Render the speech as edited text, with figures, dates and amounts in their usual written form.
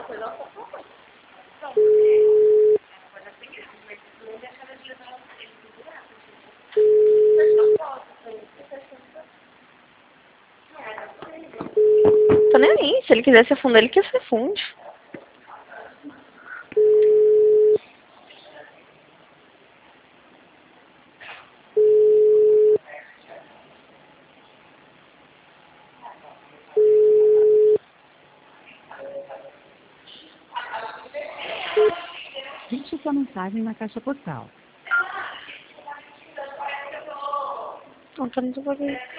Tô nem aí. Se ele quiser se afundar, ele quer se afunde. Deixe sua mensagem na caixa postal. Não, tá muito barulho.